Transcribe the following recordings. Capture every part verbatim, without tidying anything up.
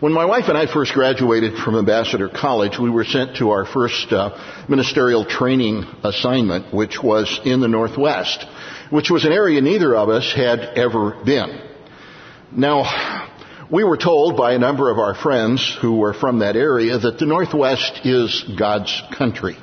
When my wife and I first graduated from Ambassador College, we were sent to our first uh, ministerial training assignment, which was in the Northwest, which was an area neither of us had ever been. Now, we were told by a number of our friends who were from that area that the Northwest is God's country.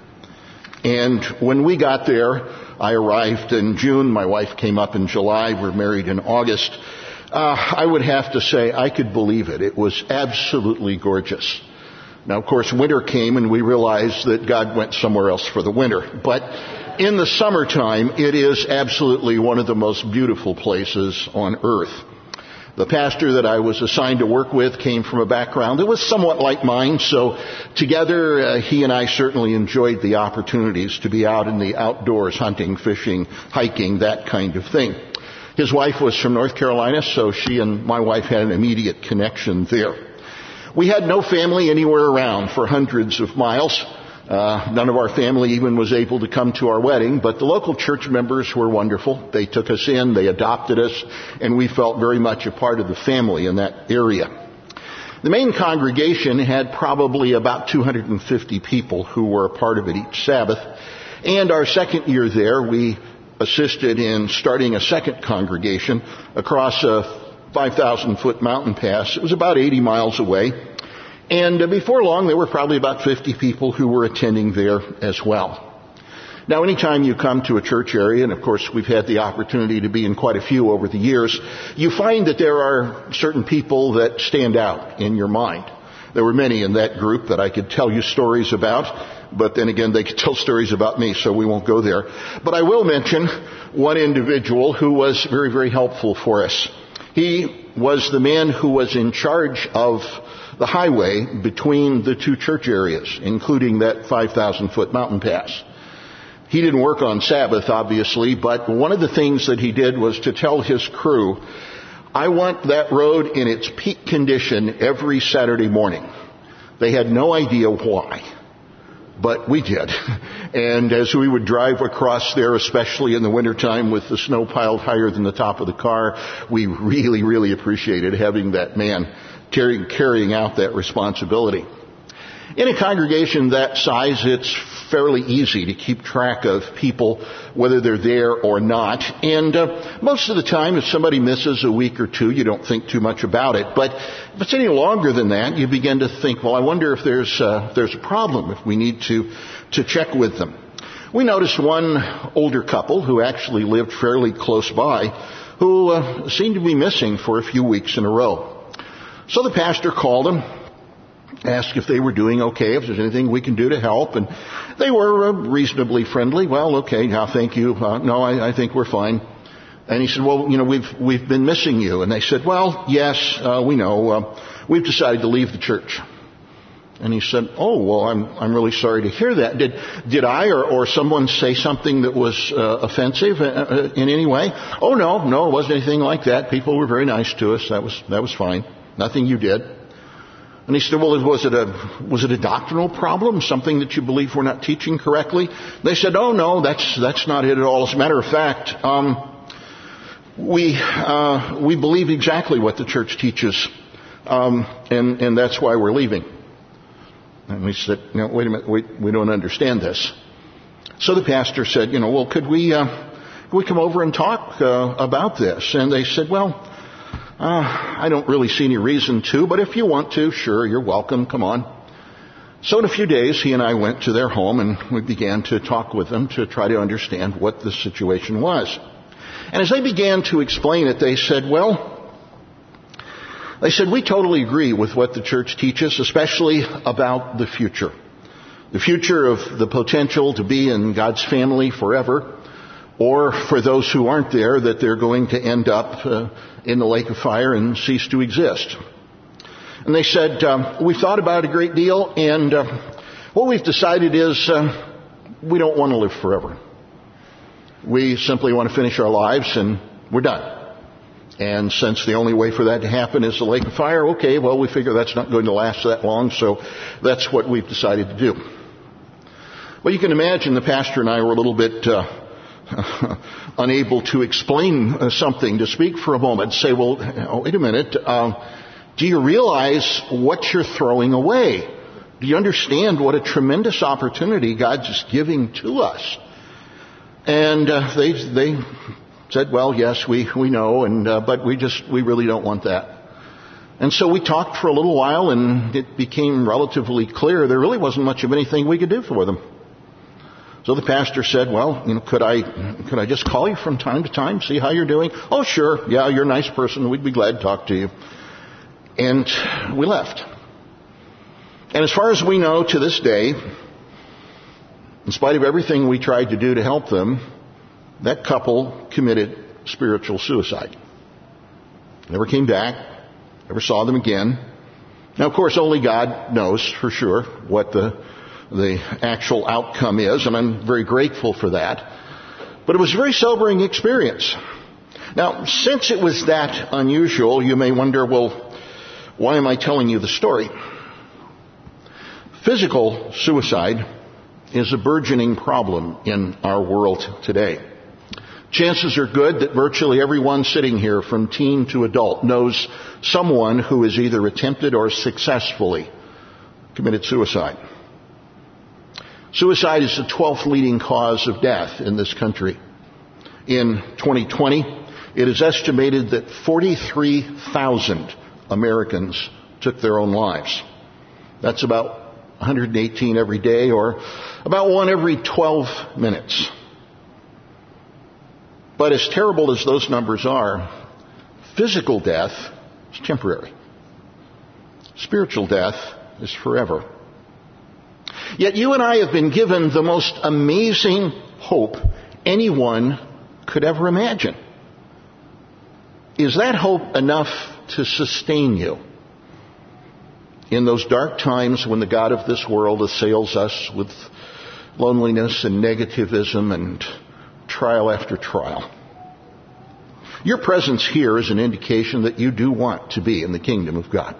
And when we got there, I arrived in June, my wife came up in July, we're married in August. Uh, I would have to say I could believe it. It was absolutely gorgeous. Now, of course, winter came and we realized that God went somewhere else for the winter. But in the summertime, it is absolutely one of the most beautiful places on earth. The pastor that I was assigned to work with came from a background that was somewhat like mine, so together uh, he and I certainly enjoyed the opportunities to be out in the outdoors, hunting, fishing, hiking, that kind of thing. His wife was from North Carolina, so she and my wife had an immediate connection there. We had no family anywhere around for hundreds of miles. Uh, none of our family even was able to come to our wedding, but the local church members were wonderful. They took us in, they adopted us, and we felt very much a part of the family in that area. The main congregation had probably about two hundred fifty people who were a part of it each Sabbath, and our second year there, we assisted in starting a second congregation across a five thousand foot mountain pass. It was about eighty miles away. And before long, there were probably about fifty people who were attending there as well. Now, anytime you come to a church area, and of course we've had the opportunity to be in quite a few over the years, you find that there are certain people that stand out in your mind. There were many in that group that I could tell you stories about, but then again, they could tell stories about me, so we won't go there. But I will mention one individual who was very, very helpful for us. He was the man who was in charge of the highway between the two church areas, including that five thousand foot mountain pass. He didn't work on Sabbath, obviously, but one of the things that he did was to tell his crew, I want that road in its peak condition every Saturday morning. They had no idea why, but we did. And as we would drive across there, especially in the wintertime with the snow piled higher than the top of the car, we really, really appreciated having that man Carrying, carrying out that responsibility. In a congregation that size, it's fairly easy to keep track of people, whether they're there or not. And uh, most of the time, if somebody misses a week or two, you don't think too much about it. But if it's any longer than that, you begin to think, well, I wonder if there's uh, there's a problem, if we need to to check with them. We noticed one older couple who actually lived fairly close by, who uh, seemed to be missing for a few weeks in a row. So the pastor called them, asked if they were doing okay, if there's anything we can do to help, and they were uh, reasonably friendly. Well, okay, now thank you. Uh, no, I, I think we're fine. And he said, well, you know, we've we've been missing you. And they said, well, yes, uh, we know. Uh, we've decided to leave the church. And he said, oh, well, I'm I'm really sorry to hear that. Did did I or, or someone say something that was uh, offensive uh, in any way? Oh, no, no, it wasn't anything like that. People were very nice to us. That was that was fine. Nothing you did. And he said, well, was it a was it a doctrinal problem? Something that you believe we're not teaching correctly? They said, oh, no, that's that's not it at all. As a matter of fact, um, we uh, we believe exactly what the church teaches, um, and and that's why we're leaving. And we said, no, wait a minute, we we don't understand this. So the pastor said, you know, well, could we uh, could we come over and talk uh, about this? And they said, well, Uh, I don't really see any reason to, but if you want to, sure, you're welcome. Come on. So in a few days, he and I went to their home and we began to talk with them to try to understand what the situation was. And as they began to explain it, they said, well, they said, we totally agree with what the church teaches, especially about the future. The future of the potential to be in God's family forever, or for those who aren't there, that they're going to end up uh, in the lake of fire and cease to exist. And they said, um, we've thought about it a great deal, and uh, what we've decided is uh, we don't want to live forever. We simply want to finish our lives, and we're done. And since the only way for that to happen is the lake of fire, okay, well, we figure that's not going to last that long, so that's what we've decided to do. Well, you can imagine the pastor and I were a little bit Uh, unable to explain uh, something, to speak for a moment, say, well, oh, wait a minute, uh, Do you realize what you're throwing away? Do you understand what a tremendous opportunity God's just giving to us? And uh, they they said, well, yes, we, we know, and uh, but we just, we really don't want that. And so we talked for a little while, and it became relatively clear there really wasn't much of anything we could do for them. So the pastor said, well, you know, could I could I just call you from time to time, see how you're doing? Oh, sure. Yeah, you're a nice person. We'd be glad to talk to you. And we left. And as far as we know to this day, in spite of everything we tried to do to help them, that couple committed spiritual suicide. Never came back. Never saw them again. Now, of course, only God knows for sure what the the actual outcome is, and I'm very grateful for that. But it was a very sobering experience. Now, since it was that unusual, you may wonder, well, why am I telling you the story? Physical suicide is a burgeoning problem in our world today. Chances are good that virtually everyone sitting here, from teen to adult, knows someone who has either attempted or successfully committed suicide. Suicide is the twelfth leading cause of death in this country. In twenty twenty, it is estimated that forty-three thousand Americans took their own lives. That's about one hundred eighteen every day, or about one every twelve minutes. But as terrible as those numbers are, physical death is temporary. Spiritual death is forever. Yet you and I have been given the most amazing hope anyone could ever imagine. Is that hope enough to sustain you in those dark times when the God of this world assails us with loneliness and negativism and trial after trial? Your presence here is an indication that you do want to be in the kingdom of God.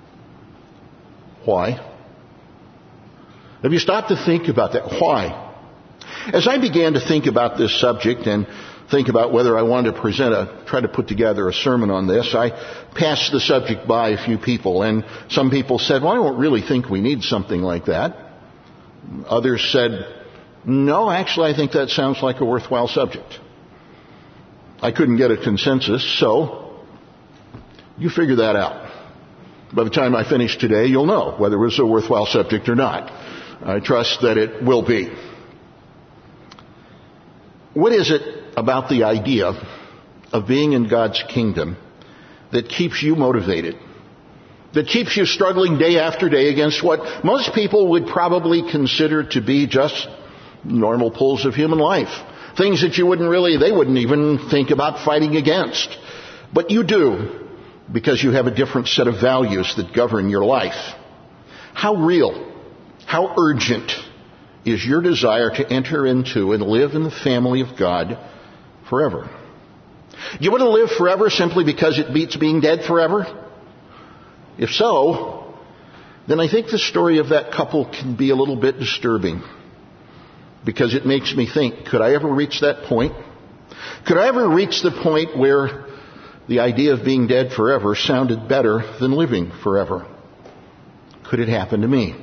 Why? Have you stopped to think about that? Why? As I began to think about this subject and think about whether I wanted to present a, try to put together a sermon on this, I passed the subject by a few people, and some people said, well, I don't really think we need something like that. Others said, no, actually, I think that sounds like a worthwhile subject. I couldn't get a consensus, so you figure that out. By the time I finish today, you'll know whether it was a worthwhile subject or not. I trust that it will be. What is it about the idea of being in God's kingdom that keeps you motivated, that keeps you struggling day after day against what most people would probably consider to be just normal pulls of human life? Things that you wouldn't really, they wouldn't even think about fighting against. But you do, because you have a different set of values that govern your life. How real, how urgent is your desire to enter into and live in the family of God forever? Do you want to live forever simply because it beats being dead forever? If so, then I think the story of that couple can be a little bit disturbing, because it makes me think, could I ever reach that point? Could I ever reach the point where the idea of being dead forever sounded better than living forever? Could it happen to me?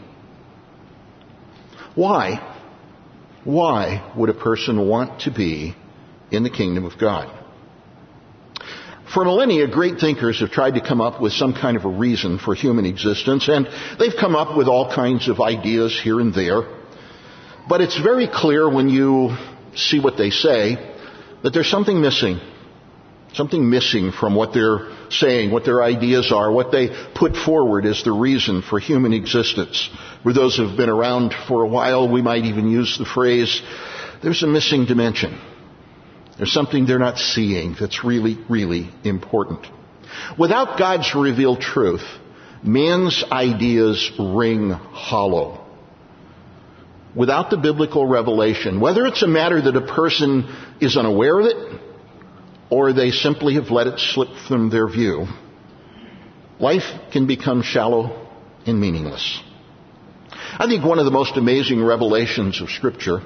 Why? Why would a person want to be in the kingdom of God? For millennia, great thinkers have tried to come up with some kind of a reason for human existence, and they've come up with all kinds of ideas here and there. But it's very clear when you see what they say that there's something missing. Something missing from what they're saying, what their ideas are, what they put forward as the reason for human existence. For those who have been around for a while, we might even use the phrase, there's a missing dimension. There's something they're not seeing that's really, really important. Without God's revealed truth, man's ideas ring hollow. Without the biblical revelation, whether it's a matter that a person is unaware of it, or they simply have let it slip from their view, life can become shallow and meaningless. I think one of the most amazing revelations of Scripture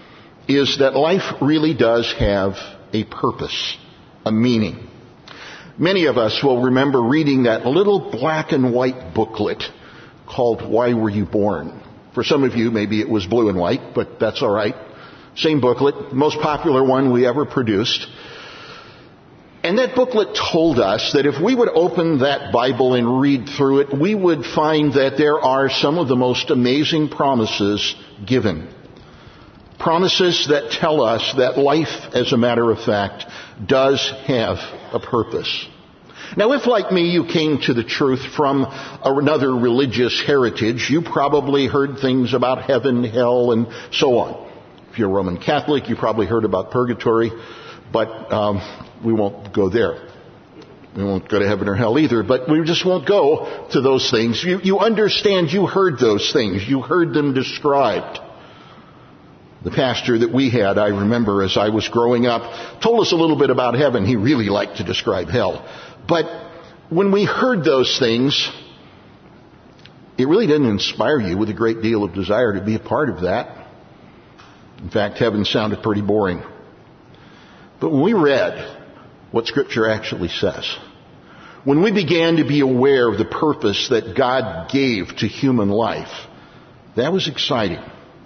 is that life really does have a purpose, a meaning. Many of us will remember reading that little black and white booklet called Why Were You Born? For some of you, maybe it was blue and white, but that's all right. Same booklet, most popular one we ever produced. And that booklet told us that if we would open that Bible and read through it, we would find that there are some of the most amazing promises given. Promises that tell us that life, as a matter of fact, does have a purpose. Now, if like me you came to the truth from another religious heritage, you probably heard things about heaven, hell, and so on. If you're a Roman Catholic, you probably heard about purgatory, but um, we won't go there. We won't go to heaven or hell either, but we just won't go to those things. You, you understand, you heard those things. You heard them described. The pastor that we had, I remember as I was growing up, told us a little bit about heaven. He really liked to describe hell. But when we heard those things, it really didn't inspire you with a great deal of desire to be a part of that. In fact, heaven sounded pretty boring. But when we read what Scripture actually says, when we began to be aware of the purpose that God gave to human life, that was exciting.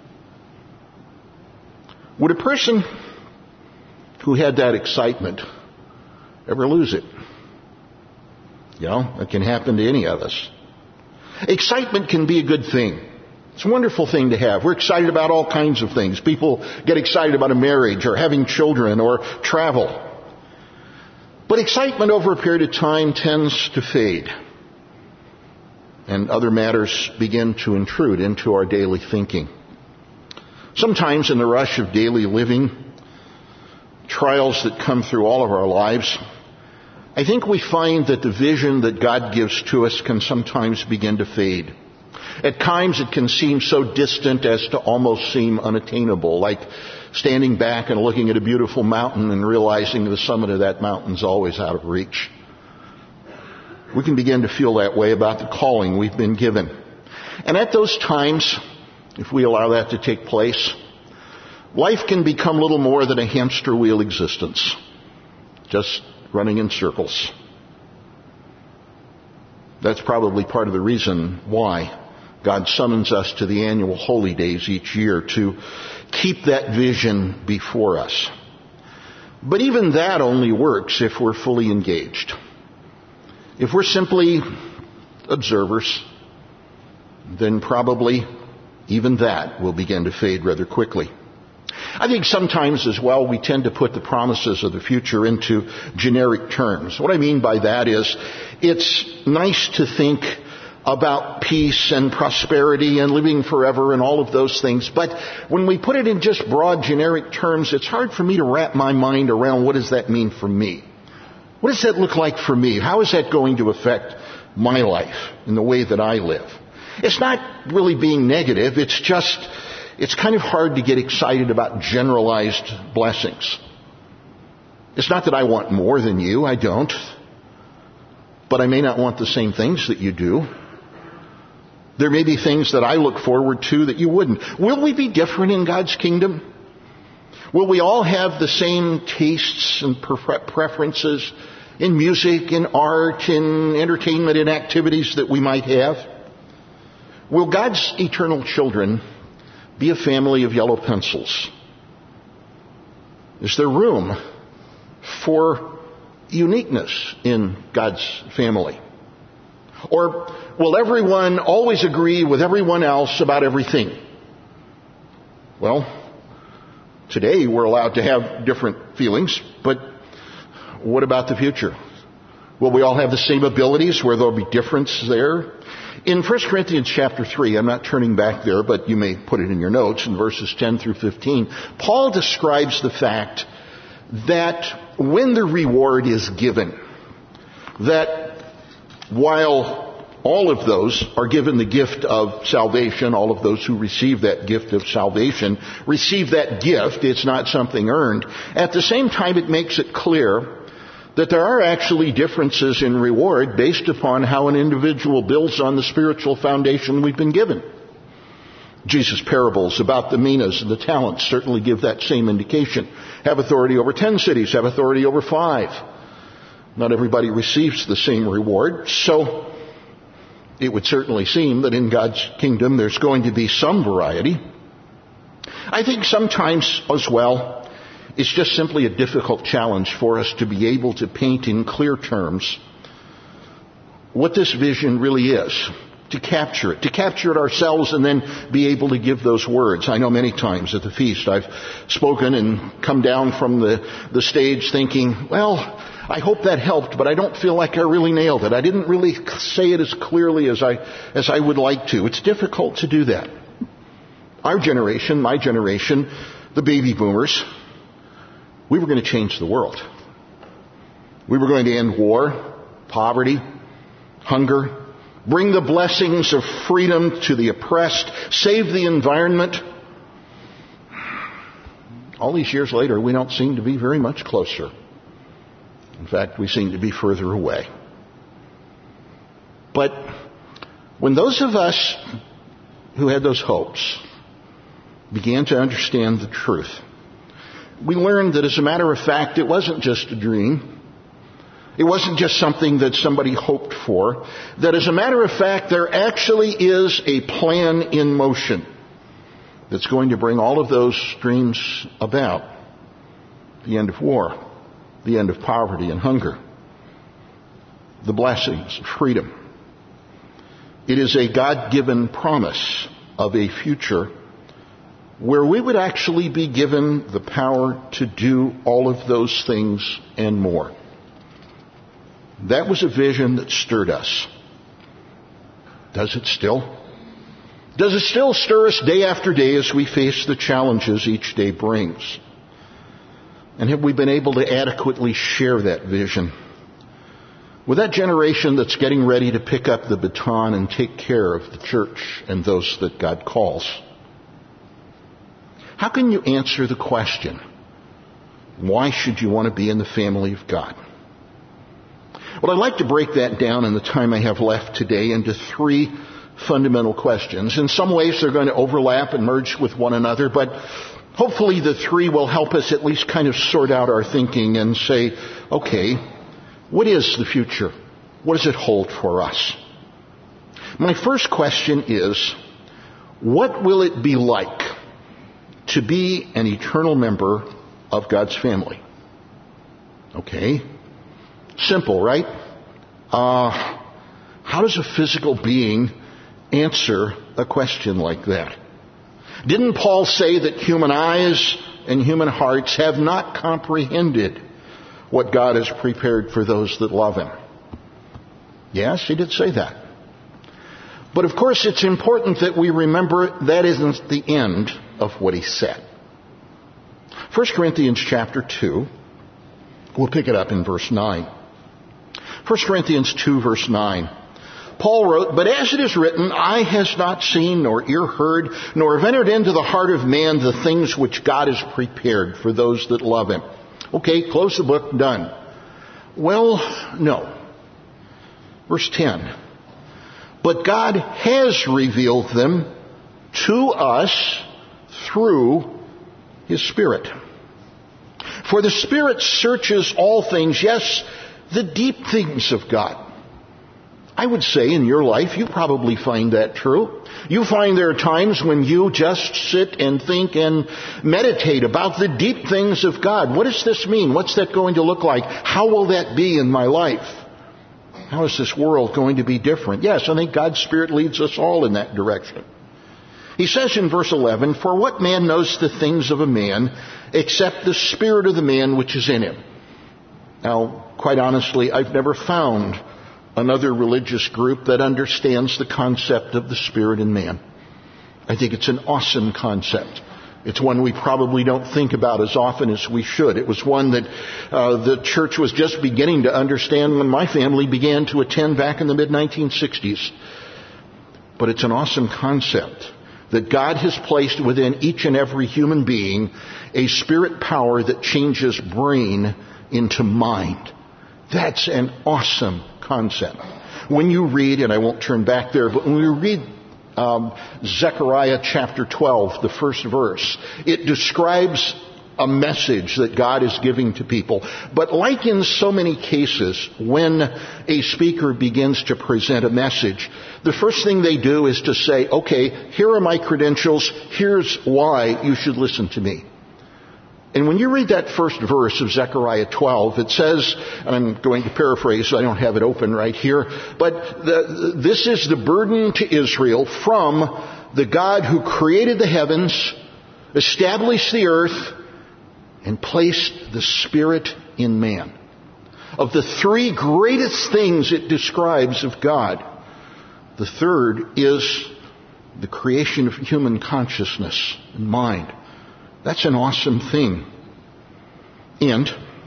Would a person who had that excitement ever lose it? You know, it can happen to any of us. Excitement can be a good thing. It's a wonderful thing to have. We're excited about all kinds of things. People get excited about a marriage or having children or travel. But excitement over a period of time tends to fade. And other matters begin to intrude into our daily thinking. Sometimes in the rush of daily living, trials that come through all of our lives, I think we find that the vision that God gives to us can sometimes begin to fade. At times it can seem so distant as to almost seem unattainable, like standing back and looking at a beautiful mountain and realizing the summit of that mountain is always out of reach. We can begin to feel that way about the calling we've been given. And at those times, if we allow that to take place, life can become little more than a hamster wheel existence, just running in circles. That's probably part of the reason why God summons us to the annual holy days each year, to keep that vision before us. But even that only works if we're fully engaged. If we're simply observers, then probably even that will begin to fade rather quickly. I think sometimes as well we tend to put the promises of the future into generic terms. What I mean by that is it's nice to think about peace and prosperity and living forever and all of those things, but when we put it in just broad generic terms, it's hard for me to wrap my mind around what does that mean for me. What does that look like for me? How is that going to affect my life and the way that I live? It's not really being negative, it's just It's kind of hard to get excited about generalized blessings. It's not that I want more than you, I don't. But I may not want the same things that you do. There may be things that I look forward to that you wouldn't. Will we be different in God's kingdom? Will we all have the same tastes and preferences in music, in art, in entertainment, in activities that we might have? Will God's eternal children be a family of yellow pencils? Is there room for uniqueness in God's family? Or will everyone always agree with everyone else about everything? Well, today we're allowed to have different feelings, but what about the future? Will we all have the same abilities where there'll be difference there? In First Corinthians chapter three, I'm not turning back there, but you may put it in your notes, in verses ten through fifteen, Paul describes the fact that when the reward is given, that while all of those are given the gift of salvation, all of those who receive that gift of salvation receive that gift, it's not something earned. At the same time, it makes it clear that there are actually differences in reward based upon how an individual builds on the spiritual foundation we've been given. Jesus' parables about the minas and the talents certainly give that same indication. Have authority over ten cities, have authority over five. Not everybody receives the same reward. So it would certainly seem that in God's kingdom there's going to be some variety. I think sometimes as well, it's just simply a difficult challenge for us to be able to paint in clear terms what this vision really is, to capture it, to capture it ourselves and then be able to give those words. I know many times at the feast I've spoken and come down from the, the stage thinking, well, I hope that helped, but I don't feel like I really nailed it. I didn't really say it as clearly as I, as I would like to. It's difficult to do that. Our generation, my generation, the baby boomers, we were going to change the world. We were going to end war, poverty, hunger, bring the blessings of freedom to the oppressed, save the environment. All these years later, we don't seem to be very much closer. In fact, we seem to be further away. But when those of us who had those hopes began to understand the truth, we learned that as a matter of fact, it wasn't just a dream. It wasn't just something that somebody hoped for. That as a matter of fact, there actually is a plan in motion that's going to bring all of those dreams about. The end of war, the end of poverty and hunger, the blessings of freedom. It is a God-given promise of a future where we would actually be given the power to do all of those things and more. That was a vision that stirred us. Does it still? Does it still stir us day after day as we face the challenges each day brings? And have we been able to adequately share that vision with that generation that's getting ready to pick up the baton and take care of the church and those that God calls? How can you answer the question, why should you want to be in the family of God? Well, I'd like to break that down in the time I have left today into three fundamental questions. In some ways, they're going to overlap and merge with one another, but hopefully the three will help us at least kind of sort out our thinking and say, okay, what is the future? What does it hold for us? My first question is, what will it be like to be an eternal member of God's family? Okay. Simple, right? Uh, how does a physical being answer a question like that? Didn't Paul say that human eyes and human hearts have not comprehended what God has prepared for those that love Him? Yes, he did say that. But of course, it's important that we remember that isn't the end of what he said. First Corinthians chapter two, we'll pick it up in verse nine. First Corinthians two, verse nine. Paul wrote, "But as it is written, eye has not seen, nor ear heard, nor have entered into the heart of man the things which God has prepared for those that love Him." Okay, close the book, done. Well, no. Verse ten. "But God has revealed them to us through His Spirit. For the Spirit searches all things, yes, the deep things of God." I would say in your life, you probably find that true. You find there are times when you just sit and think and meditate about the deep things of God. What does this mean? What's that going to look like? How will that be in my life? How is this world going to be different? Yes, I think God's Spirit leads us all in that direction. He says in verse eleven, "For what man knows the things of a man except the spirit of the man which is in him?" Now, quite honestly, I've never found another religious group that understands the concept of the Spirit in man. I think it's an awesome concept. It's one we probably don't think about as often as we should. It was one that uh, the church was just beginning to understand when my family began to attend back in the mid nineteen sixties. But it's an awesome concept that God has placed within each and every human being a spirit power that changes brain into mind. That's an awesome concept. When you read, and I won't turn back there, but when you read um, Zechariah chapter twelve, the first verse, it describes a message that God is giving to people. But like in so many cases, when a speaker begins to present a message, the first thing they do is to say, okay, here are my credentials, here's why you should listen to me. And when you read that first verse of Zechariah twelve, it says, and I'm going to paraphrase, so I don't have it open right here, but the, this is the burden to Israel from the God who created the heavens, established the earth, and placed the Spirit in man. Of the three greatest things it describes of God, the third is the creation of human consciousness and mind. That's an awesome thing. And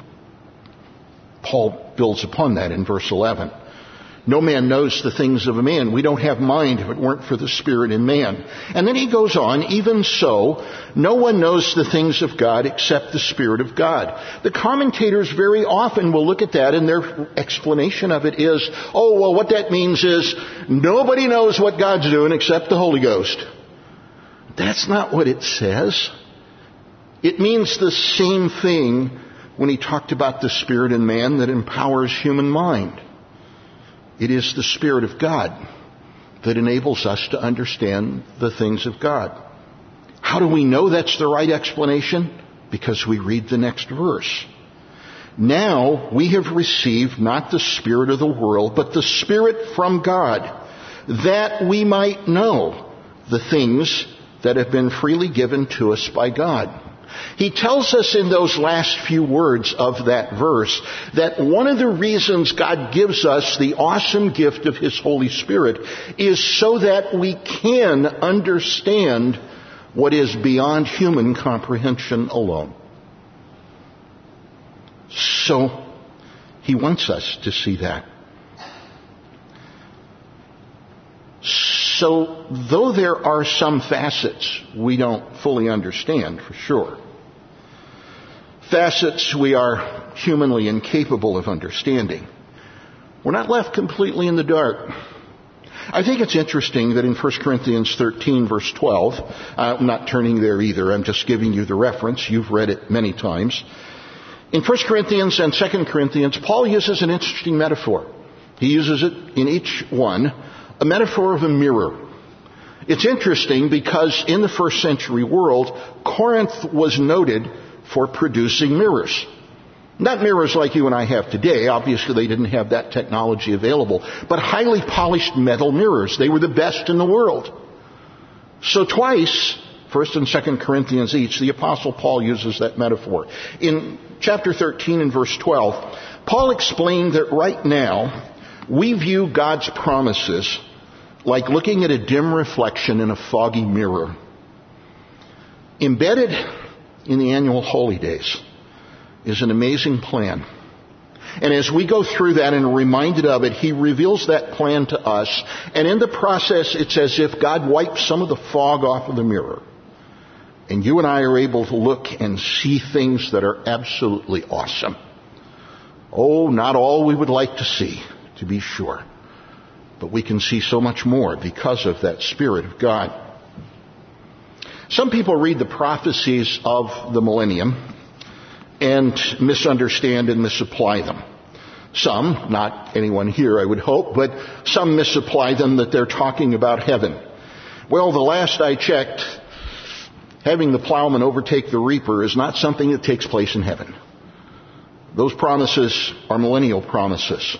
Paul builds upon that in verse eleven. No man knows the things of a man. We don't have mind if it weren't for the Spirit in man. And then he goes on, even so, no one knows the things of God except the Spirit of God. The commentators very often will look at that, and their explanation of it is, oh, well, what that means is nobody knows what God's doing except the Holy Ghost. That's not what it says. It means the same thing when he talked about the Spirit in man that empowers human mind. It is the Spirit of God that enables us to understand the things of God. How do we know that's the right explanation? Because we read the next verse. Now we have received not the spirit of the world, but the Spirit from God, that we might know the things that have been freely given to us by God. He tells us in those last few words of that verse that one of the reasons God gives us the awesome gift of His Holy Spirit is so that we can understand what is beyond human comprehension alone. So, He wants us to see that. So, though there are some facets we don't fully understand, for sure, facets we are humanly incapable of understanding, we're not left completely in the dark. I think it's interesting that in First Corinthians thirteen, verse twelve, uh, I'm not turning there either, I'm just giving you the reference. You've read it many times. In First Corinthians and Second Corinthians, Paul uses an interesting metaphor. He uses it in each one, a metaphor of a mirror. It's interesting because in the first century world, Corinth was noted for producing mirrors. Not mirrors like you and I have today. Obviously, they didn't have that technology available. But highly polished metal mirrors. They were the best in the world. So twice, First and Second Corinthians each, the Apostle Paul uses that metaphor. In chapter thirteen and verse twelve, Paul explained that right now, we view God's promises like looking at a dim reflection in a foggy mirror. Embedded in the annual holy days is an amazing plan. And as we go through that and are reminded of it, He reveals that plan to us. And in the process, it's as if God wipes some of the fog off of the mirror. And you and I are able to look and see things that are absolutely awesome. Oh, not all we would like to see, to be sure. But we can see so much more because of that Spirit of God. Some people read the prophecies of the millennium and misunderstand and misapply them. Some, not anyone here I would hope, but some misapply them that they're talking about heaven. Well, the last I checked, having the plowman overtake the reaper is not something that takes place in heaven. Those promises are millennial promises.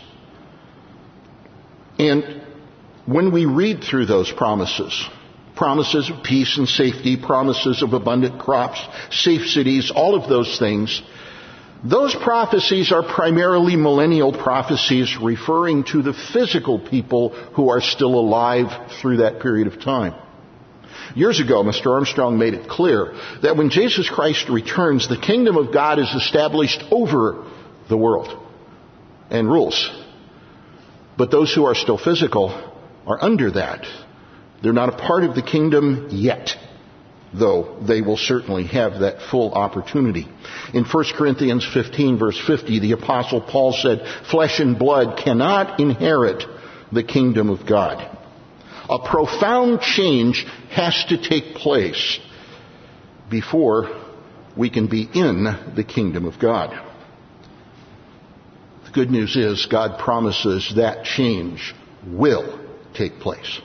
And when we read through those promises, promises of peace and safety, promises of abundant crops, safe cities, all of those things, those prophecies are primarily millennial prophecies referring to the physical people who are still alive through that period of time. Years ago, Mister Armstrong made it clear that when Jesus Christ returns, the kingdom of God is established over the world and rules. But those who are still physical are under that. They're not a part of the kingdom yet, though they will certainly have that full opportunity. In First Corinthians fifteen, verse fifty, the Apostle Paul said, "Flesh and blood cannot inherit the kingdom of God." A profound change has to take place before we can be in the kingdom of God. The good news is God promises that change will take place.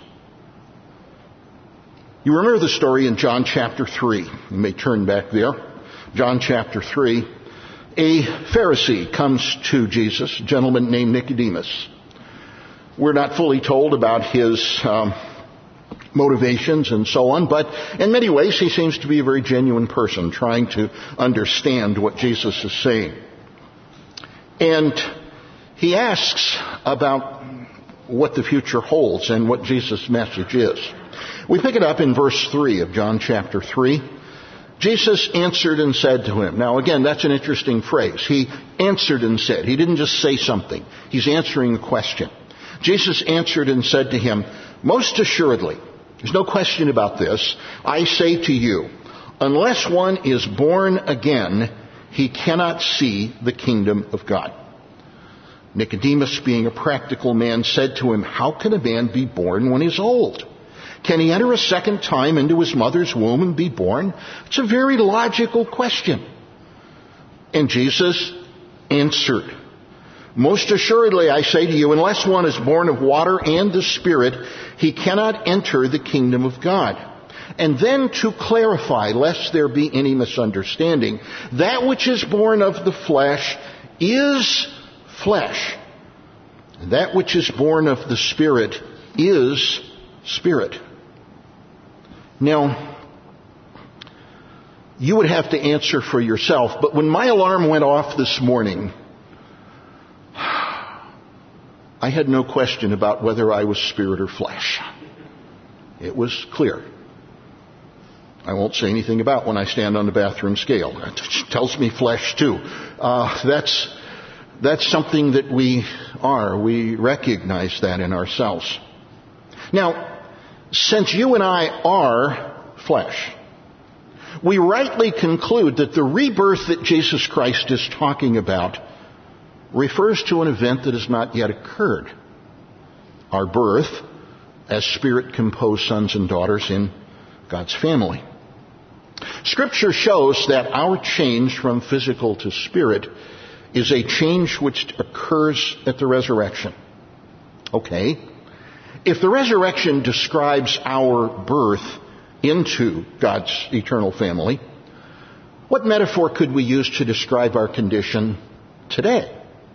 You remember the story in John chapter three. You may turn back there. John chapter three. A Pharisee comes to Jesus, a gentleman named Nicodemus. We're not fully told about his um, motivations and so on, but in many ways he seems to be a very genuine person trying to understand what Jesus is saying. And he asks about what the future holds and what Jesus' message is. We pick it up in verse three of John chapter three. Jesus answered and said to him. Now again, that's an interesting phrase. He answered and said. He didn't just say something. He's answering a question. Jesus answered and said to him, most assuredly, there's no question about this, I say to you, unless one is born again, he cannot see the kingdom of God. Nicodemus, being a practical man, said to him, how can a man be born when he's old? Can he enter a second time into his mother's womb and be born? It's a very logical question. And Jesus answered, most assuredly I say to you, unless one is born of water and the Spirit, he cannot enter the kingdom of God. And then to clarify, lest there be any misunderstanding, that which is born of the flesh is flesh. And that which is born of the Spirit is spirit. Now, you would have to answer for yourself, but when my alarm went off this morning, I had no question about whether I was spirit or flesh. It was clear. I won't say anything about when I stand on the bathroom scale. It tells me flesh too. Uh, that's, that's something that we are. We recognize that in ourselves. Now, since you and I are flesh, we rightly conclude that the rebirth that Jesus Christ is talking about refers to an event that has not yet occurred. Our birth as spirit-composed sons and daughters in God's family. Scripture shows that our change from physical to spirit is a change which occurs at the resurrection. Okay. If the resurrection describes our birth into God's eternal family, what metaphor could we use to describe our condition today?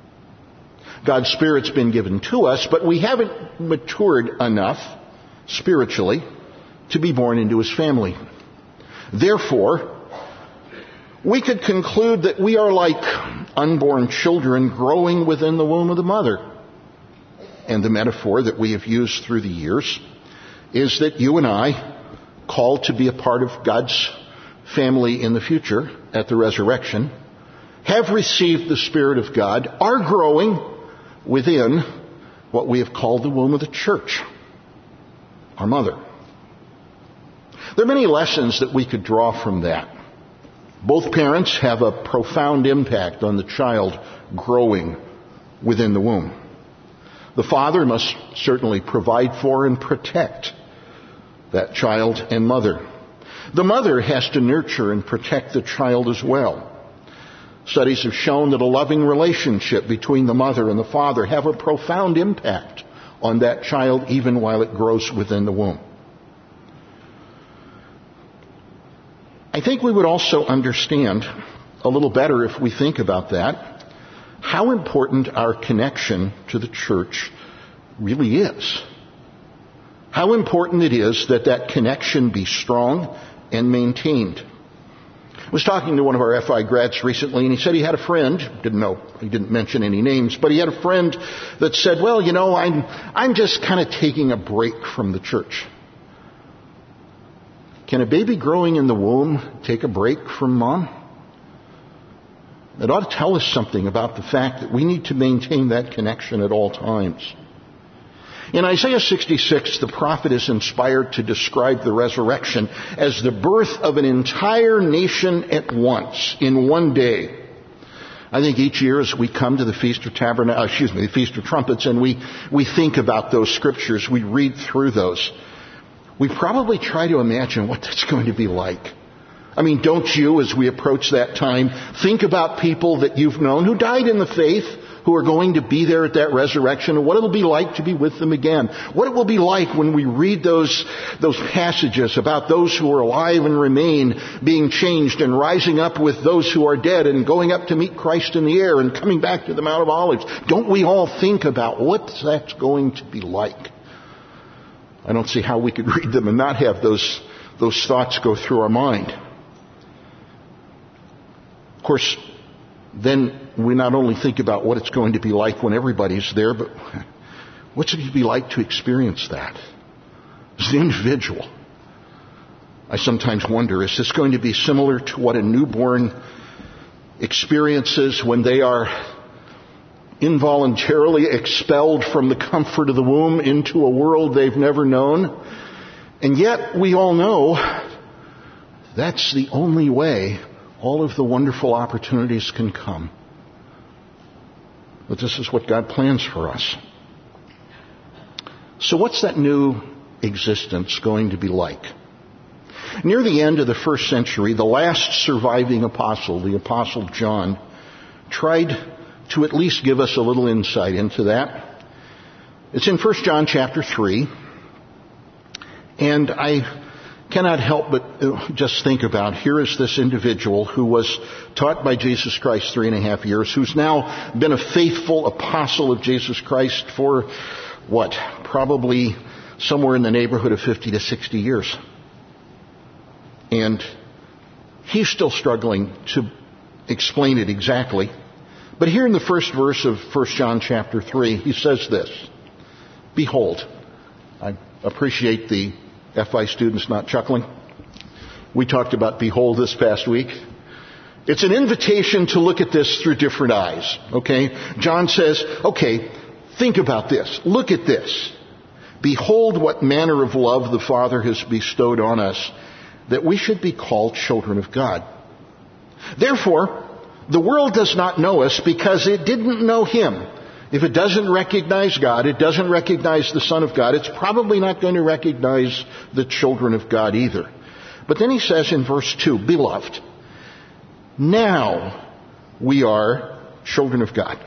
God's Spirit's been given to us, but we haven't matured enough spiritually to be born into His family. Therefore, we could conclude that we are like unborn children growing within the womb of the mother. And the metaphor that we have used through the years is that you and I, called to be a part of God's family in the future at the resurrection, have received the Spirit of God, are growing within what we have called the womb of the church, our mother. There are many lessons that we could draw from that. Both parents have a profound impact on the child growing within the womb. The father must certainly provide for and protect that child and mother. The mother has to nurture and protect the child as well. Studies have shown that a loving relationship between the mother and the father have a profound impact on that child even while it grows within the womb. I think we would also understand a little better if we think about that, how important our connection to the church really is. How important it is that that connection be strong and maintained. I was talking to one of our F I grads recently, and he said he had a friend, didn't know, he didn't mention any names, but he had a friend that said, well, you know, I'm, I'm just kind of taking a break from the church. Can a baby growing in the womb take a break from mom? It ought to tell us something about the fact that we need to maintain that connection at all times. In Isaiah sixty-six, the prophet is inspired to describe the resurrection as the birth of an entire nation at once, in one day. I think each year as we come to the Feast of Tabernacles, excuse me, the Feast of Trumpets, and we, we think about those scriptures, we read through those, we probably try to imagine what that's going to be like. I mean, don't you, as we approach that time, think about people that you've known who died in the faith, who are going to be there at that resurrection, and what it'll be like to be with them again. What it will be like when we read those, those passages about those who are alive and remain being changed and rising up with those who are dead and going up to meet Christ in the air and coming back to the Mount of Olives. Don't we all think about what that's going to be like? I don't see how we could read them and not have those, those thoughts go through our mind. Of course, then we not only think about what it's going to be like when everybody's there, but what's it going to be like to experience that as an individual? I sometimes wonder, is this going to be similar to what a newborn experiences when they are involuntarily expelled from the comfort of the womb into a world they've never known? And yet we all know that's the only way all of the wonderful opportunities can come. But this is what God plans for us. So what's that new existence going to be like? Near the end of the first century, the last surviving apostle, the Apostle John, tried to at least give us a little insight into that. It's in First John chapter three. And I cannot help but just think about, here is this individual who was taught by Jesus Christ three and a half years, who's now been a faithful apostle of Jesus Christ for, what, probably somewhere in the neighborhood of fifty to sixty years. And he's still struggling to explain it exactly. But here in the first verse of First John chapter three, he says this, "Behold," I appreciate the F I students not chuckling. We talked about behold this past week. It's an invitation to look at this through different eyes. Okay? John says, okay, think about this. Look at this. Behold what manner of love the Father has bestowed on us, that we should be called children of God. Therefore, the world does not know us because it didn't know Him. If it doesn't recognize God, it doesn't recognize the Son of God, it's probably not going to recognize the children of God either. But then he says in verse two, "Beloved, now we are children of God."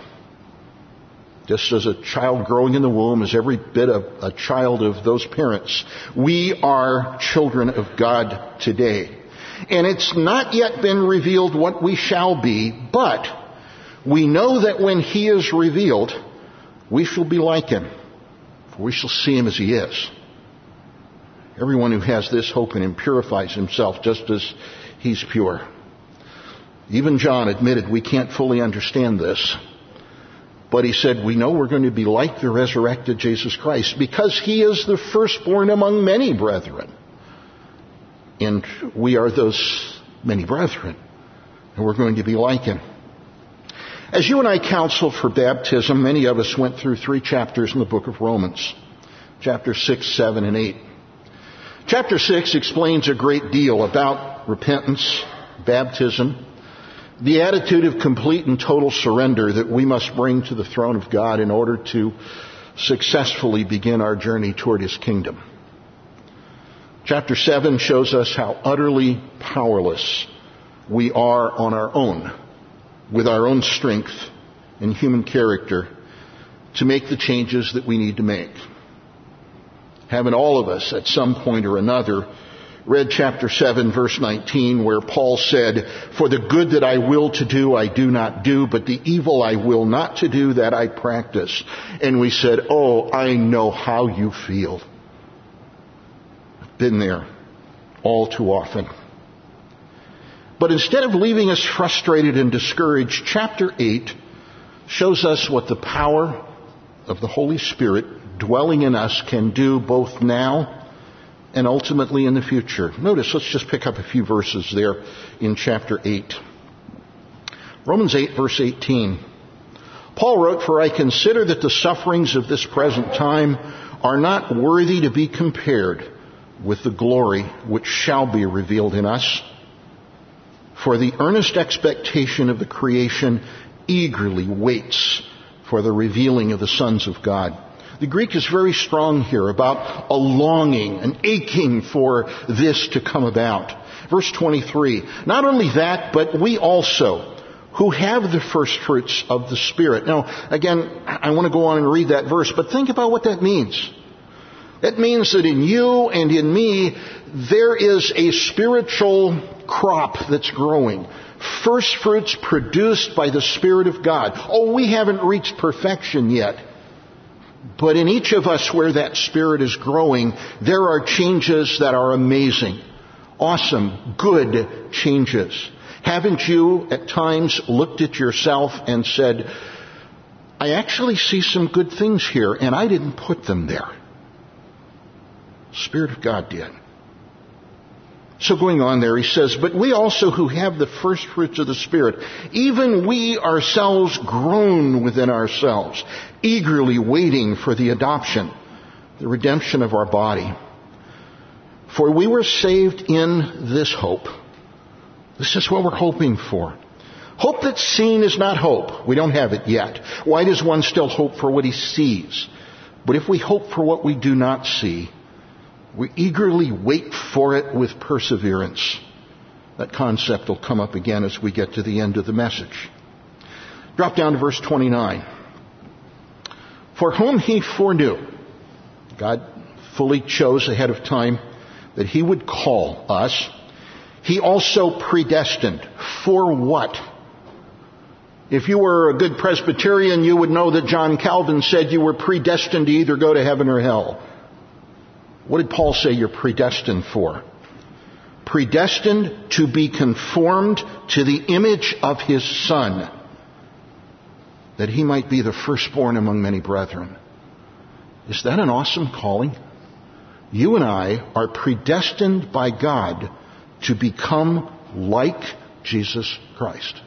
Just as a child growing in the womb is every bit of a child of those parents, we are children of God today. And it's not yet been revealed what we shall be, but we know that when He is revealed, we shall be like Him, for we shall see Him as He is. Everyone who has this hope in Him purifies himself just as He's pure. Even John admitted we can't fully understand this, but he said we know we're going to be like the resurrected Jesus Christ because He is the firstborn among many brethren. And we are those many brethren, and we're going to be like Him. As you and I counsel for baptism, many of us went through three chapters in the book of Romans. Chapter six, seven, and eight. Chapter six explains a great deal about repentance, baptism, the attitude of complete and total surrender that we must bring to the throne of God in order to successfully begin our journey toward His kingdom. Chapter seven shows us how utterly powerless we are on our own, with our own strength and human character, to make the changes that we need to make. Haven't all of us at some point or another read chapter seven, verse nineteen, where Paul said, "For the good that I will to do, I do not do, but the evil I will not to do, that I practice." And we said, "Oh, I know how you feel." I've been there all too often. But instead of leaving us frustrated and discouraged, chapter eight shows us what the power of the Holy Spirit dwelling in us can do both now and ultimately in the future. Notice, let's just pick up a few verses there in chapter eight. Romans eight, verse eighteen. Paul wrote, "For I consider that the sufferings of this present time are not worthy to be compared with the glory which shall be revealed in us. For the earnest expectation of the creation eagerly waits for the revealing of the sons of God." The Greek is very strong here about a longing, an aching for this to come about. Verse twenty-three, not only that, but we also, who have the first fruits of the Spirit. Now, again, I want to go on and read that verse, but think about what that means. That means that in you and in me, there is a spiritual crop that's growing. First fruits produced by the Spirit of God. Oh, we haven't reached perfection yet. But in each of us where that Spirit is growing, there are changes that are amazing. Awesome, good changes. Haven't you at times looked at yourself and said, I actually see some good things here, and I didn't put them there. Spirit of God did. So going on there, he says, but we also who have the first fruits of the Spirit, even we ourselves groan within ourselves, eagerly waiting for the adoption, the redemption of our body. For we were saved in this hope. This is what we're hoping for. Hope that's seen is not hope. We don't have it yet. Why does one still hope for what he sees? But if we hope for what we do not see, we eagerly wait for it with perseverance. That concept will come up again as we get to the end of the message. Drop down to verse twenty-nine. For whom he foreknew, God fully chose ahead of time that he would call us. He also predestined. For what? If you were a good Presbyterian, you would know that John Calvin said you were predestined to either go to heaven or hell. What did Paul say you're predestined for? Predestined to be conformed to the image of his Son, that he might be the firstborn among many brethren. Is that an awesome calling? You and I are predestined by God to become like Jesus Christ.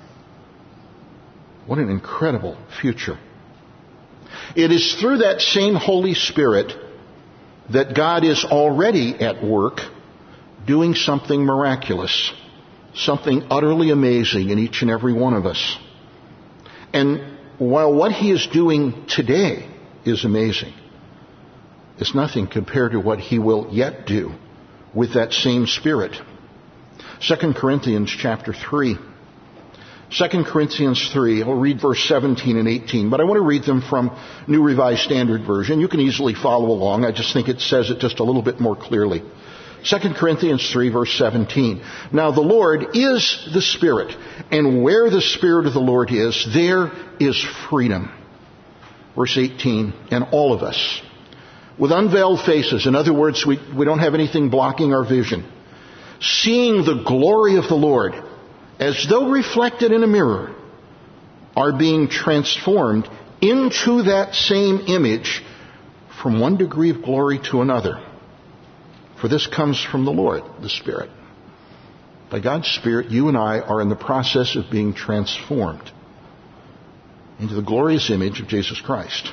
What an incredible future. It is through that same Holy Spirit that God is already at work doing something miraculous, something utterly amazing in each and every one of us. And while what he is doing today is amazing, it's nothing compared to what he will yet do with that same Spirit. Second Corinthians chapter three. Second Corinthians three, I'll read verse seventeen and eighteen, but I want to read them from New Revised Standard Version. You can easily follow along. I just think it says it just a little bit more clearly. Second Corinthians three, verse seventeen. Now the Lord is the Spirit, and where the Spirit of the Lord is, there is freedom. Verse eighteen, and all of us, with unveiled faces, in other words, we, we don't have anything blocking our vision, seeing the glory of the Lord, as though reflected in a mirror, are being transformed into that same image from one degree of glory to another. For this comes from the Lord, the Spirit. By God's Spirit, you and I are in the process of being transformed into the glorious image of Jesus Christ.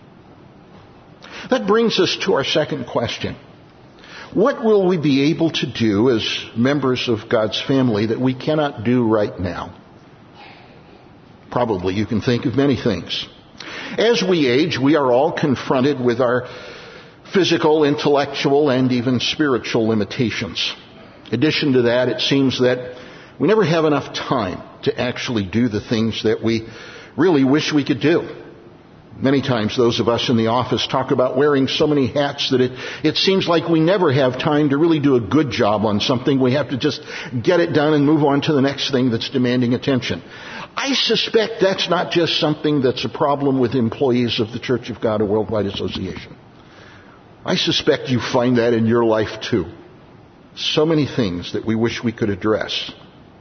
That brings us to our second question. What will we be able to do as members of God's family that we cannot do right now? Probably you can think of many things. As we age, we are all confronted with our physical, intellectual, and even spiritual limitations. In addition to that, it seems that we never have enough time to actually do the things that we really wish we could do. Many times those of us in the office talk about wearing so many hats that it, it seems like we never have time to really do a good job on something. We have to just get it done and move on to the next thing that's demanding attention. I suspect that's not just something that's a problem with employees of the Church of God, a worldwide association. I suspect you find that in your life too. So many things that we wish we could address.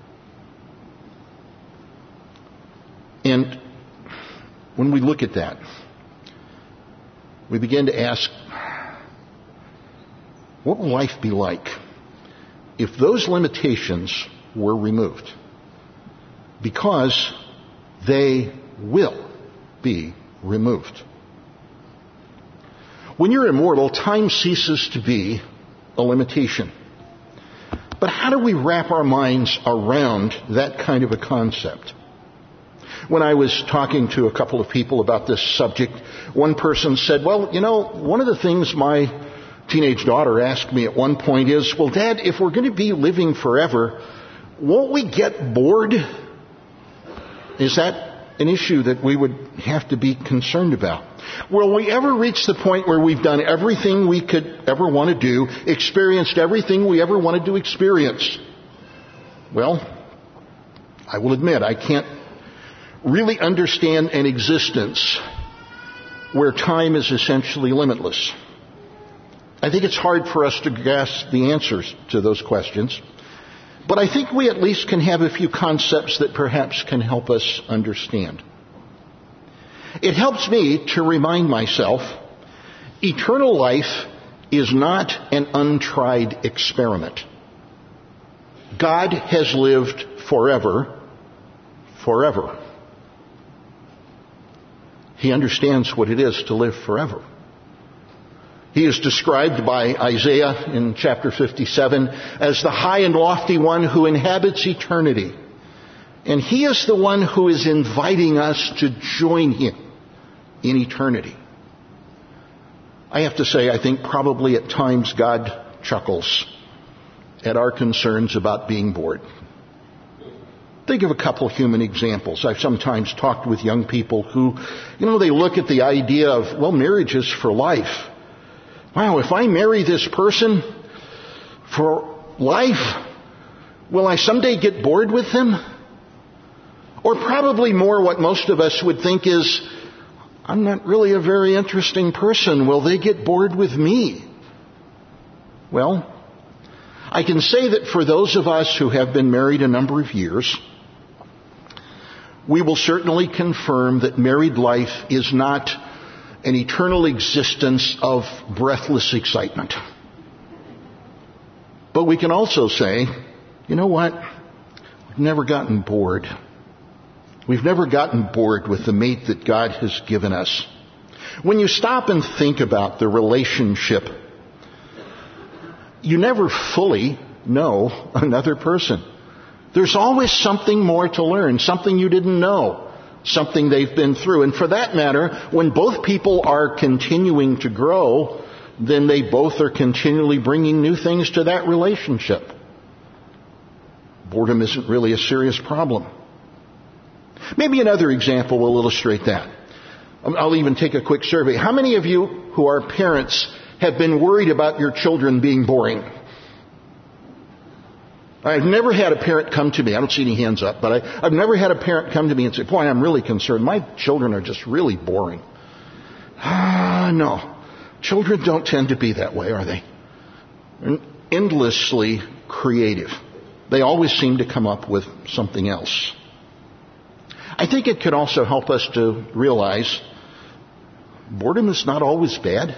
And when we look at that, we begin to ask, what will life be like if those limitations were removed? Because they will be removed. When you're immortal, time ceases to be a limitation. But how do we wrap our minds around that kind of a concept? When I was talking to a couple of people about this subject, one person said, well, you know, one of the things my teenage daughter asked me at one point is, well, Dad, if we're going to be living forever, won't we get bored? Is that an issue that we would have to be concerned about? Will we ever reach the point where we've done everything we could ever want to do, experienced everything we ever wanted to experience? Well, I will admit I can't really understand an existence where time is essentially limitless. I think it's hard for us to grasp the answers to those questions, but I think we at least can have a few concepts that perhaps can help us understand. It helps me to remind myself, eternal life is not an untried experiment. God has lived forever, forever. He understands what it is to live forever. He is described by Isaiah in chapter fifty-seven as the high and lofty one who inhabits eternity. And He is the one who is inviting us to join Him in eternity. I have to say, I think probably at times God chuckles at our concerns about being bored. Think of a couple human examples. I've sometimes talked with young people who, you know, they look at the idea of, well, marriage is for life. Wow, if I marry this person for life, will I someday get bored with them? Or probably more what most of us would think is, I'm not really a very interesting person. Will they get bored with me? Well, I can say that for those of us who have been married a number of years, we will certainly confirm that married life is not an eternal existence of breathless excitement. But we can also say, you know what? We've never gotten bored. We've never gotten bored with the mate that God has given us. When you stop and think about the relationship, you never fully know another person. There's always something more to learn, something you didn't know, something they've been through. And for that matter, when both people are continuing to grow, then they both are continually bringing new things to that relationship. Boredom isn't really a serious problem. Maybe another example will illustrate that. I'll even take a quick survey. How many of you who are parents have been worried about your children being boring? I've never had a parent come to me, I don't see any hands up, but I, I've never had a parent come to me and say, boy, I'm really concerned. My children are just really boring. Ah, no. Children don't tend to be that way, are they? They're endlessly creative. They always seem to come up with something else. I think it could also help us to realize boredom is not always bad.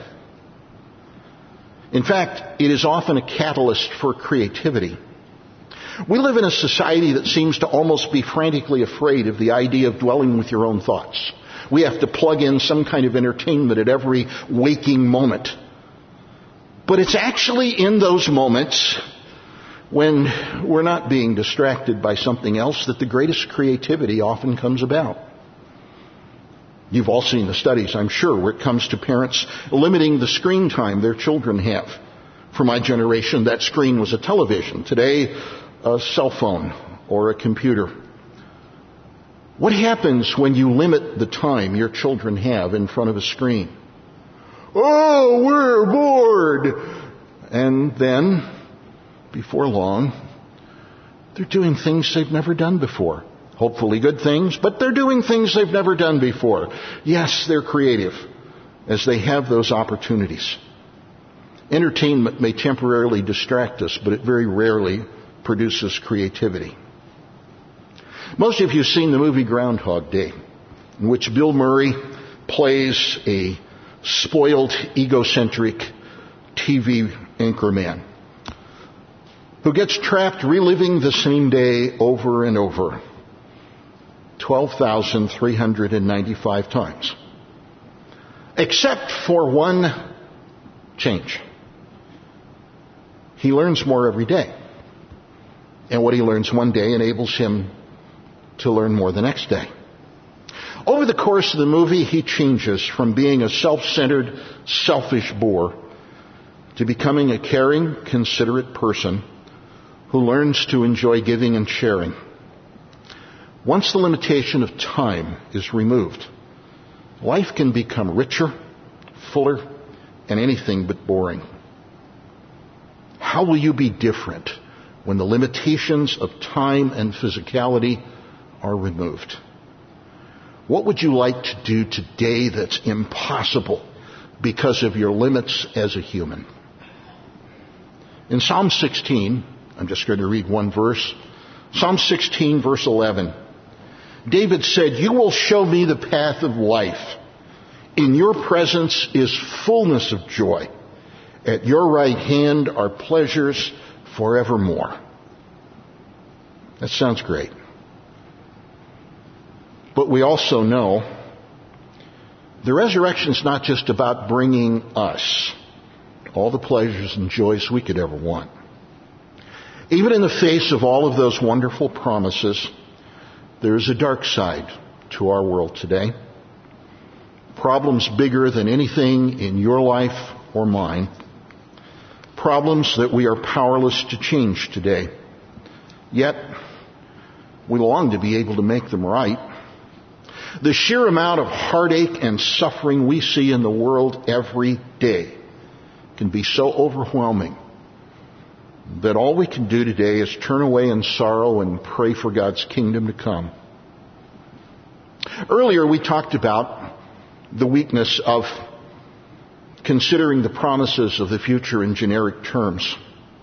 In fact, it is often a catalyst for creativity. We live in a society that seems to almost be frantically afraid of the idea of dwelling with your own thoughts. We have to plug in some kind of entertainment at every waking moment. But it's actually in those moments when we're not being distracted by something else that the greatest creativity often comes about. You've all seen the studies, I'm sure, where it comes to parents limiting the screen time their children have. For my generation, that screen was a television. Today, a cell phone or a computer. What happens when you limit the time your children have in front of a screen? Oh, we're bored! And then, before long, they're doing things they've never done before. Hopefully good things, but they're doing things they've never done before. Yes, they're creative as they have those opportunities. Entertainment may temporarily distract us, but it very rarely produces creativity. Most of you have seen the movie Groundhog Day, in which Bill Murray plays a spoiled, egocentric T V anchorman who gets trapped reliving the same day over and over twelve thousand three hundred ninety-five times. Except for one change. He learns more every day. And what he learns one day enables him to learn more the next day. Over the course of the movie, he changes from being a self-centered, selfish bore to becoming a caring, considerate person who learns to enjoy giving and sharing. Once the limitation of time is removed, life can become richer, fuller, and anything but boring. How will you be different when the limitations of time and physicality are removed? What would you like to do today that's impossible because of your limits as a human? In Psalm sixteen, I'm just going to read one verse. Psalm sixteen, verse eleven. David said, "You will show me the path of life. In your presence is fullness of joy. At your right hand are pleasures forevermore." That sounds great. But we also know the resurrection is not just about bringing us all the pleasures and joys we could ever want. Even in the face of all of those wonderful promises, there is a dark side to our world today. Problems bigger than anything in your life or mine. Problems that we are powerless to change today. Yet, we long to be able to make them right. The sheer amount of heartache and suffering we see in the world every day can be so overwhelming that all we can do today is turn away in sorrow and pray for God's kingdom to come. Earlier we talked about the weakness of considering the promises of the future in generic terms.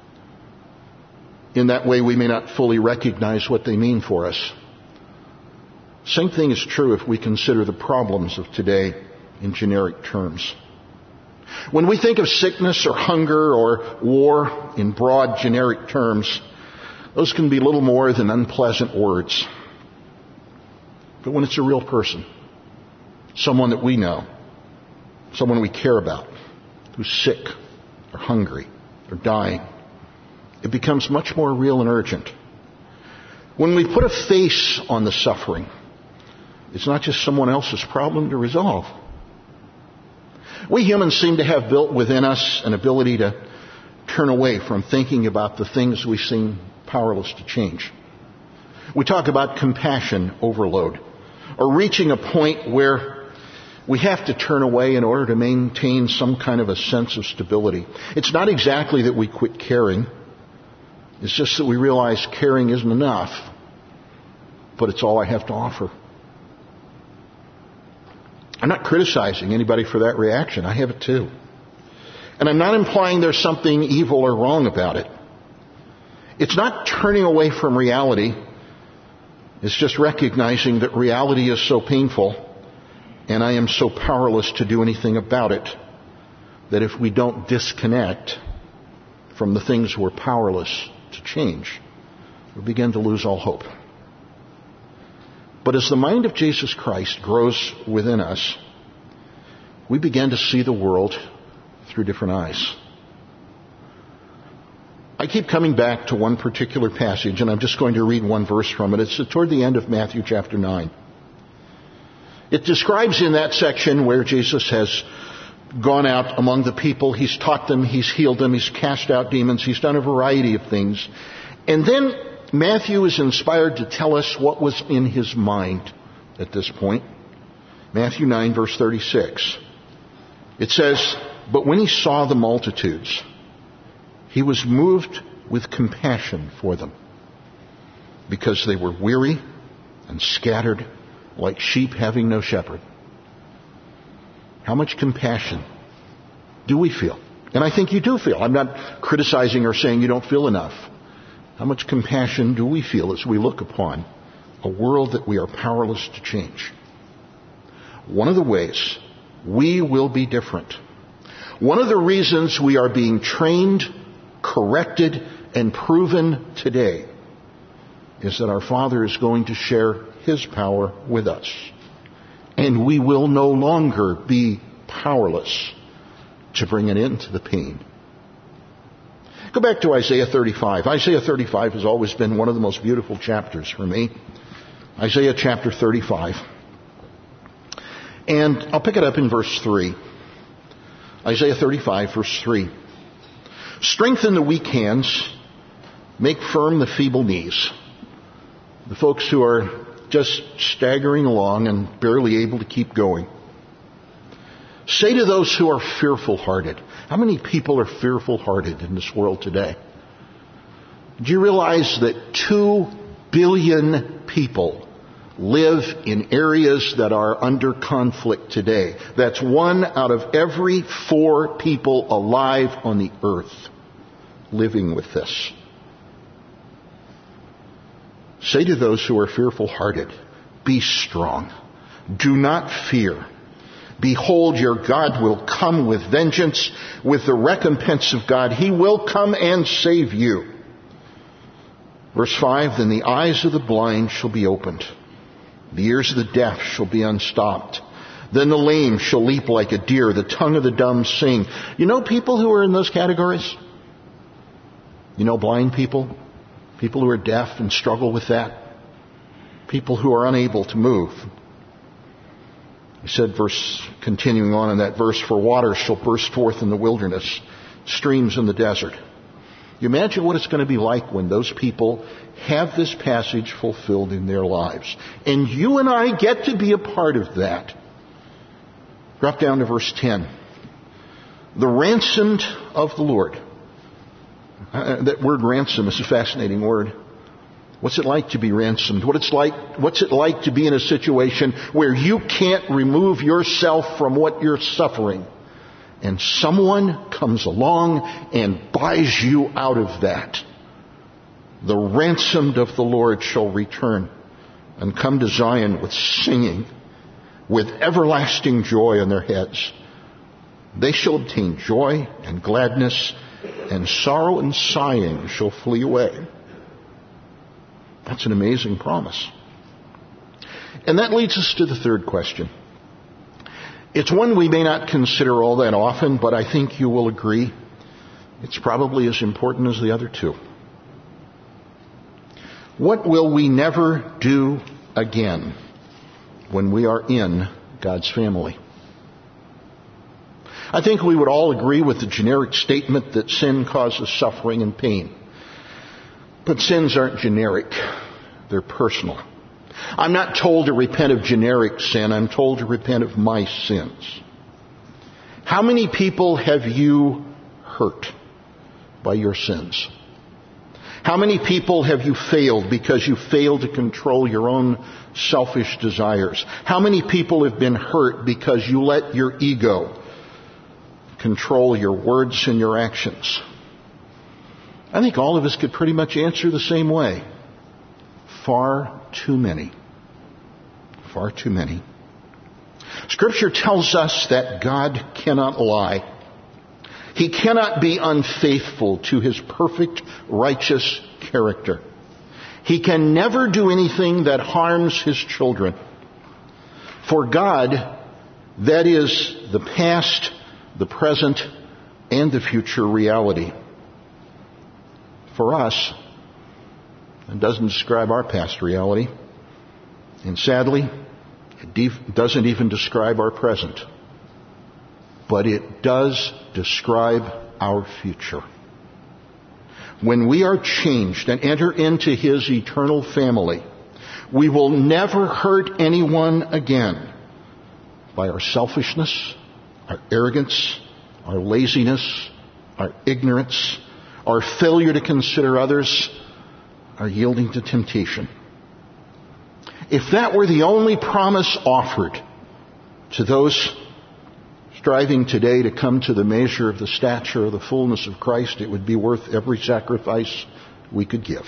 In that way we may not fully recognize what they mean for us. Same thing is true if we consider the problems of today in generic terms. When we think of sickness or hunger or war in broad generic terms, those can be little more than unpleasant words. But when it's a real person, someone that we know, someone we care about, who's sick or hungry or dying, it becomes much more real and urgent. When we put a face on the suffering, it's not just someone else's problem to resolve. We humans seem to have built within us an ability to turn away from thinking about the things we seem powerless to change. We talk about compassion overload, or reaching a point where we have to turn away in order to maintain some kind of a sense of stability. It's not exactly that we quit caring. It's just that we realize caring isn't enough, but it's all I have to offer. I'm not criticizing anybody for that reaction. I have it too. And I'm not implying there's something evil or wrong about it. It's not turning away from reality. It's just recognizing that reality is so painful and I am so powerless to do anything about it that if we don't disconnect from the things we're powerless to change, we begin to lose all hope. But as the mind of Jesus Christ grows within us, we begin to see the world through different eyes. I keep coming back to one particular passage, and I'm just going to read one verse from it. It's toward the end of Matthew chapter nine. It describes in that section where Jesus has gone out among the people. He's taught them, he's healed them, he's cast out demons, he's done a variety of things. And then Matthew is inspired to tell us what was in his mind at this point. Matthew nine, verse thirty-six. It says, "But when he saw the multitudes, he was moved with compassion for them, because they were weary and scattered like sheep having no shepherd." How much compassion do we feel? And I think you do feel. I'm not criticizing or saying you don't feel enough. How much compassion do we feel as we look upon a world that we are powerless to change? One of the ways we will be different, one of the reasons we are being trained, corrected, and proven today is that our Father is going to share His power with us. And we will no longer be powerless to bring an end to the pain. Go back to Isaiah thirty-five. Isaiah thirty-five has always been one of the most beautiful chapters for me. Isaiah chapter thirty-five. And I'll pick it up in verse three. Isaiah thirty-five, verse three. Strengthen the weak hands. Make firm the feeble knees. The folks who are just staggering along and barely able to keep going. Say to those who are fearful-hearted. How many people are fearful-hearted in this world today? Do you realize that two billion people live in areas that are under conflict today? That's one out of every four people alive on the earth living with this. Say to those who are fearful-hearted, be strong. Do not fear. Behold, your God will come with vengeance, with the recompense of God. He will come and save you. Verse five, then the eyes of the blind shall be opened. The ears of the deaf shall be unstopped. Then the lame shall leap like a deer. The tongue of the dumb sing. You know people who are in those categories? You know blind people? People who are deaf and struggle with that. People who are unable to move. He said, verse, continuing on in that verse, for waters shall burst forth in the wilderness, streams in the desert. You imagine what it's going to be like when those people have this passage fulfilled in their lives. And you and I get to be a part of that. Drop down to verse ten. The ransomed of the Lord. Uh, that word ransom is a fascinating word. What's it like to be ransomed? What it's like, what's it like to be in a situation where you can't remove yourself from what you're suffering, and someone comes along and buys you out of that? The ransomed of the Lord shall return and come to Zion with singing, with everlasting joy on their heads. They shall obtain joy and gladness, and sorrow and sighing shall flee away. That's an amazing promise. And that leads us to the third question. It's one we may not consider all that often, but I think you will agree it's probably as important as the other two. What will we never do again when we are in God's family? I think we would all agree with the generic statement that sin causes suffering and pain. But sins aren't generic. They're personal. I'm not told to repent of generic sin. I'm told to repent of my sins. How many people have you hurt by your sins? How many people have you failed because you failed to control your own selfish desires? How many people have been hurt because you let your ego control your words and your actions? I think all of us could pretty much answer the same way. Far too many. Far too many. Scripture tells us that God cannot lie. He cannot be unfaithful to His perfect, righteous character. He can never do anything that harms His children. For God, that is the past, the present, and the future reality. For us, it doesn't describe our past reality. And sadly, it de- doesn't even describe our present. But it does describe our future. When we are changed and enter into His eternal family, we will never hurt anyone again by our selfishness, our arrogance, our laziness, our ignorance, our failure to consider others, our yielding to temptation. If that were the only promise offered to those striving today to come to the measure of the stature of the fullness of Christ, it would be worth every sacrifice we could give.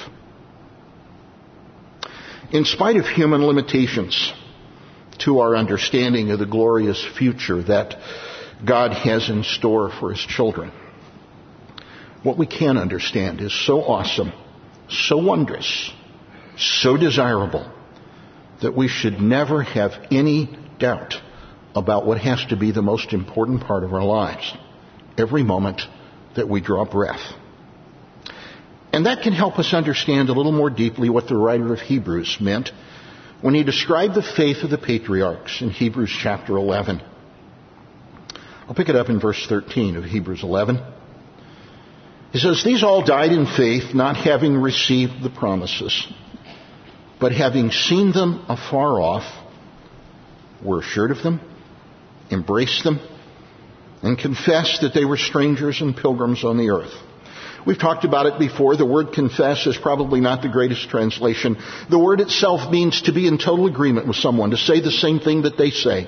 In spite of human limitations to our understanding of the glorious future that God has in store for His children, what we can understand is so awesome, so wondrous, so desirable, that we should never have any doubt about what has to be the most important part of our lives, every moment that we draw breath. And that can help us understand a little more deeply what the writer of Hebrews meant when he described the faith of the patriarchs in Hebrews chapter eleven. I'll pick it up in verse thirteen of Hebrews eleven. He says, these all died in faith, not having received the promises, but having seen them afar off, were assured of them, embraced them, and confessed that they were strangers and pilgrims on the earth. We've talked about it before. The word confess is probably not the greatest translation. The word itself means to be in total agreement with someone, to say the same thing that they say.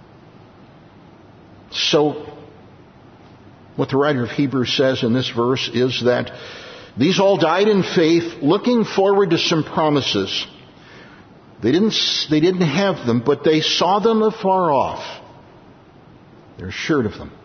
So, what the writer of Hebrews says in this verse is that these all died in faith, looking forward to some promises. They didn't, they didn't have them, but they saw them afar off. They're assured of them.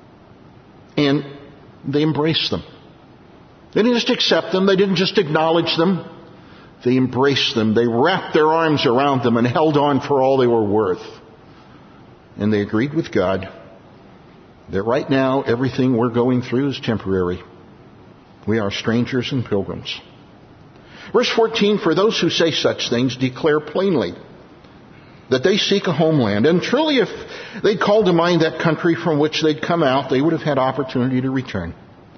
And they embraced them. They didn't just accept them. They didn't just acknowledge them. They embraced them. They wrapped their arms around them and held on for all they were worth. And they agreed with God that right now everything we're going through is temporary. We are strangers and pilgrims. Verse fourteen, for those who say such things declare plainly that they seek a homeland. And truly, if they'd called to mind that country from which they'd come out, they would have had opportunity to return.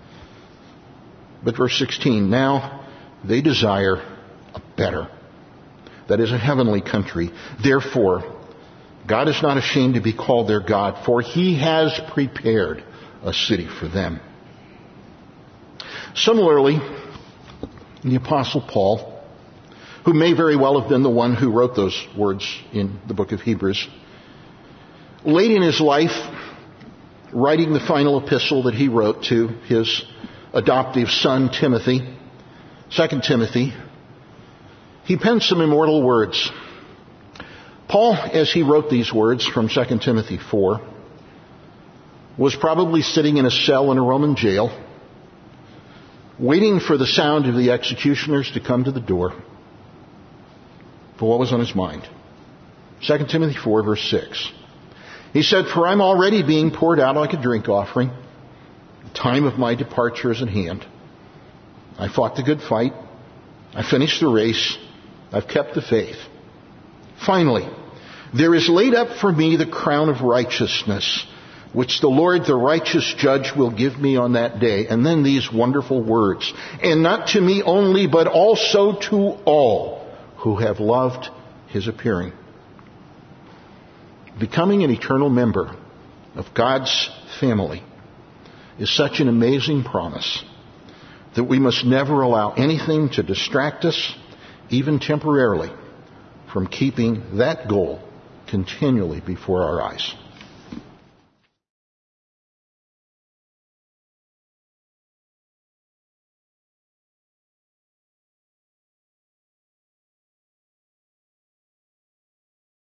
But verse sixteen, now they desire a better, that is a heavenly country. Therefore, God is not ashamed to be called their God, for He has prepared a city for them. Similarly, the Apostle Paul, who may very well have been the one who wrote those words in the book of Hebrews, late in his life, writing the final epistle that he wrote to his adoptive son Timothy, Second Timothy, he penned some immortal words. Paul, as he wrote these words from Second Timothy four, was probably sitting in a cell in a Roman jail, waiting for the sound of the executioners to come to the door for what was on his mind. Second Timothy four, verse six. He said, for I'm already being poured out like a drink offering. The time of my departure is at hand. I fought the good fight. I finished the race. I've kept the faith. Finally, there is laid up for me the crown of righteousness, which the Lord, the righteous judge, will give me on that day. And then these wonderful words. And not to me only, but also to all who have loved His appearing. Becoming an eternal member of God's family is such an amazing promise that we must never allow anything to distract us, even temporarily, from keeping that goal continually before our eyes.